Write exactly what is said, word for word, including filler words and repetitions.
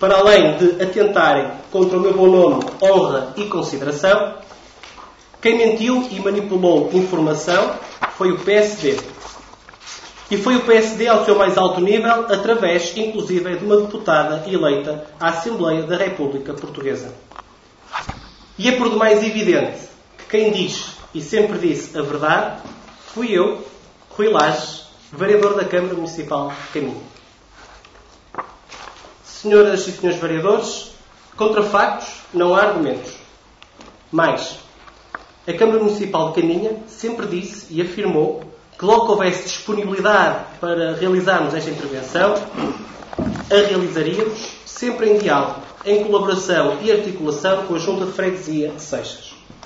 para além de atentarem contra o meu bom nome, honra e consideração, quem mentiu e manipulou informação foi o P S D. E foi o P S D ao seu mais alto nível, através, inclusive, de uma deputada eleita à Assembleia da República Portuguesa. E é por demais evidente que quem diz e sempre disse a verdade fui eu, Rui Lages, vereador da Câmara Municipal de Caminho. Senhoras e senhores vereadores, contra factos não há argumentos. Mas a Câmara Municipal de Caminha sempre disse e afirmou que logo que houvesse disponibilidade para realizarmos esta intervenção, a realizaríamos sempre em diálogo, em colaboração e articulação com a Junta de Freguesia de Seixas.